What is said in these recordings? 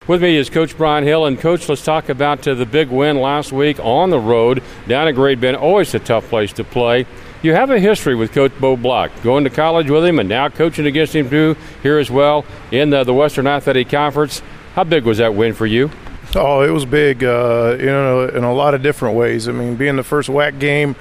With me is Coach Brian Hill. And, Coach, let's talk about the big win last week on the road down at Great Bend. Always a tough place to play. You have a history with Coach Bo Block, going to college with him and now coaching against him too here as well in the Western Athletic Conference. How big was that win for you? Oh, it was big, in a lot of different ways. I mean, being the first WAC game,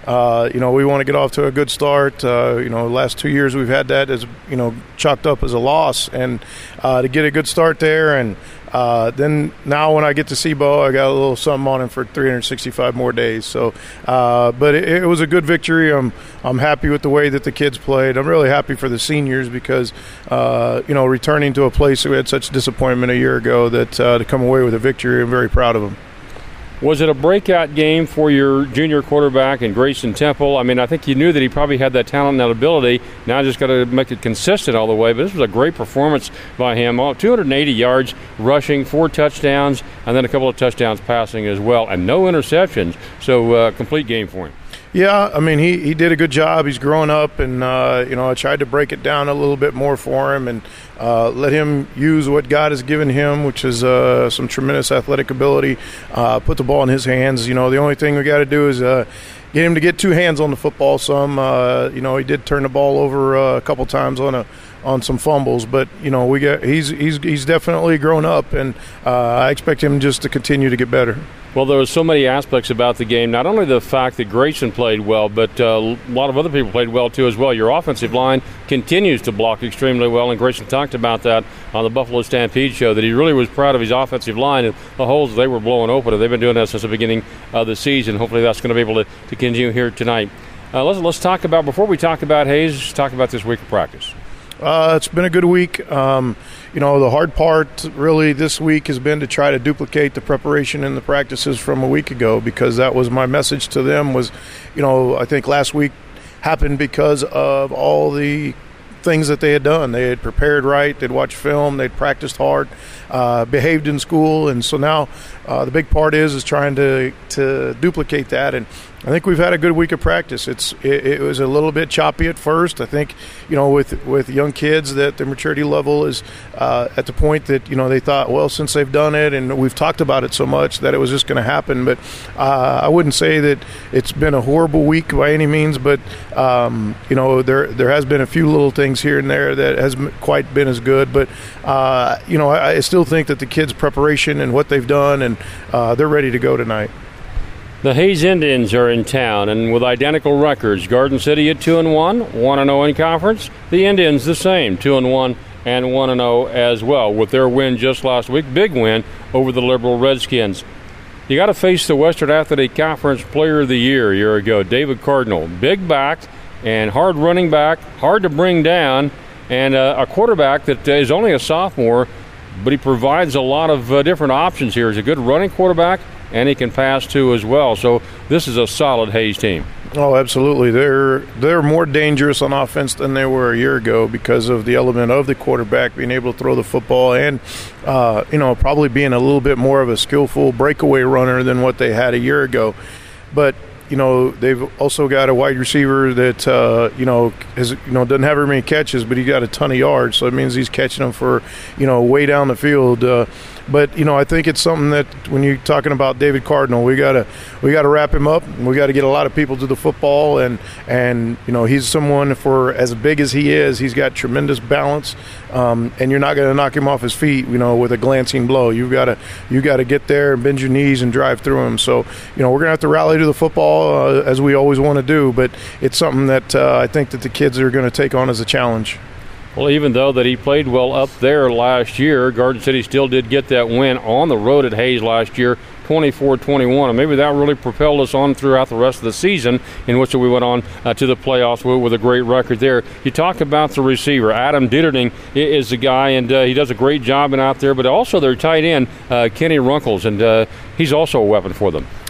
we want to get off to a good start. The last 2 years we've had that as, chalked up as a loss. And to get a good start there, and then now when I get to see Bo, I got a little something on him for 365 more days. So, but it was a good victory. I'm happy with the way that the kids played. I'm really happy for the seniors because, returning to a place that we had such disappointment a year ago, that to come away with a victory, I'm very proud of them. Was it a breakout game for your junior quarterback in Grayson Temple? I mean, I think you knew that he probably had that talent and that ability. Now just got to make it consistent all the way. But this was a great performance by him. 280 yards rushing, 4 touchdowns, and then a couple of touchdowns passing as well, and no interceptions. So complete game for him. Yeah, I mean, he did a good job. He's growing up, and, I tried to break it down a little bit more for him and let him use what God has given him, which is some tremendous athletic ability, put the ball in his hands. The only thing we got to do is get him to get 2 hands on the football some. He did turn the ball over a couple times on some fumbles, but he's definitely grown up, and I expect him just to continue to get better. Well, there were so many aspects about the game. Not only the fact that Grayson played well, but a lot of other people played well too as well. Your offensive line continues to block extremely well, and Grayson talked about that on the Buffalo Stampede show, that he really was proud of his offensive line and the holes they were blowing open. And they've been doing that since the beginning of the season. Hopefully that's going to be able to continue here tonight. Let's talk about, before we talk about Hayes, talk about this week of practice. It's been a good week. The hard part really this week has been to try to duplicate the preparation and the practices from a week ago, because that was my message to them was, I think last week happened because of all the things that they had done. They had prepared right, they'd watched film, they'd practiced hard, behaved in school, and so now the big part is trying to duplicate that. And I think we've had a good week of practice. It was a little bit choppy at first. I think, with young kids, that the maturity level is at the point that, they thought, well, since they've done it and we've talked about it so much, that it was just going to happen. But I wouldn't say that it's been a horrible week by any means, but, there has been a few little things here and there that hasn't quite been as good. But, I still think that the kids' preparation and what they've done, and they're ready to go tonight. The Hayes Indians are in town, and with identical records, Garden City at 2-1, 1-0 in conference. The Indians the same, 2-1 and 1-0 as well, with their win just last week, big win over the Liberal Redskins. You got to face the Western Athletic Conference Player of the Year a year ago, David Cardinal, big back and hard running back, hard to bring down, and a quarterback that is only a sophomore, but he provides a lot of different options here. He's a good running quarterback, and he can pass too as well. So this is a solid Hayes team. Oh, absolutely. They're more dangerous on offense than they were a year ago because of the element of the quarterback being able to throw the football and, probably being a little bit more of a skillful breakaway runner than what they had a year ago. But they've also got a wide receiver that, doesn't have very many catches, but he got a ton of yards. So it means he's catching them for, way down the field. But I think it's something that when you're talking about David Cardinal, we gotta wrap him up. And we got to get a lot of people to the football, and he's someone, for as big as he is, he's got tremendous balance, and you're not going to knock him off his feet, with a glancing blow. You got to get there and bend your knees and drive through him. So we're going to have to rally to the football as we always want to do, but it's something that I think that the kids are going to take on as a challenge. Well, even though that he played well up there last year, Garden City still did get that win on the road at Hayes last year, 24-21. And maybe that really propelled us on throughout the rest of the season, in which we went on to the playoffs with a great record there. You talk about the receiver. Adam Ditterding is the guy, and he does a great job out there. But also their tight end, Kenny Runkles, and he's also a weapon for them.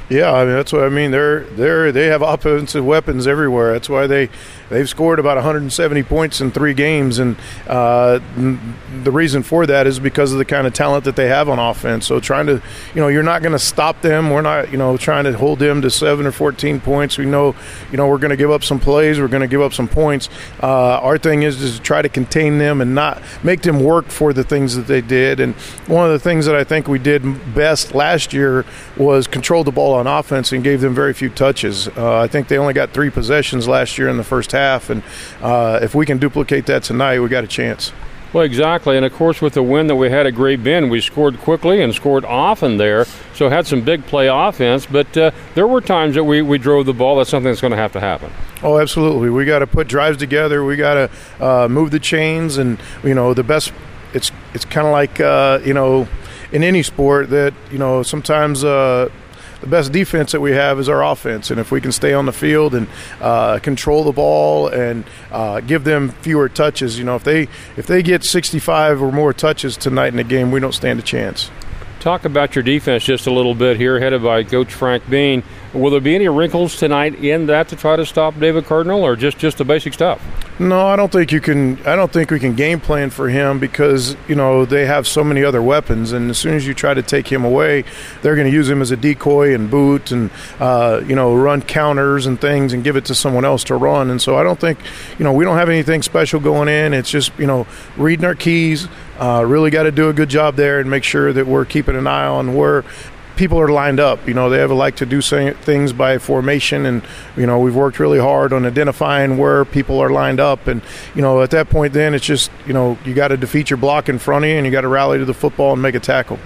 Yeah, I mean that's what I mean. They have offensive weapons everywhere. That's why they've scored about 170 points in 3 games, and the reason for that is because of the kind of talent that they have on offense. So trying to, you're not going to stop them. We're not, trying to hold them to 7 or 14 points. We know, we're going to give up some plays. We're going to give up some points. Our thing is to try to contain them and not make them work for the things that they did. And one of the things that I think we did best last year was control the ball on offense and gave them very few touches. I think they only got 3 possessions last year in the first half, and if we can duplicate that tonight, we got a chance. Well, exactly, and of course with the win that we had at Great Bend, we scored quickly and scored often there, so had some big play offense, but there were times that we drove the ball. That's something that's going to have to happen. Oh, absolutely. We got to put drives together. We got to move the chains, and the best. It's kind of like in any sport that sometimes the best defense that we have is our offense, and if we can stay on the field and control the ball and give them fewer touches, if they get 65 or more touches tonight in the game, we don't stand a chance. Talk about your defense just a little bit here, headed by Coach Frank Bean. Will there be any wrinkles tonight in that to try to stop David Cardinal, or just the basic stuff? No, I don't think we can game plan for him because they have so many other weapons, and as soon as you try to take him away, they're going to use him as a decoy and boot and run counters and things and give it to someone else to run. And so I don't think we don't have anything special going in. It's just reading our keys. Really got to do a good job there and make sure that we're keeping an eye on where people are lined up. They like to do things by formation, and we've worked really hard on identifying where people are lined up. And at that point, then it's just you got to defeat your block in front of you, and you got to rally to the football and make a tackle.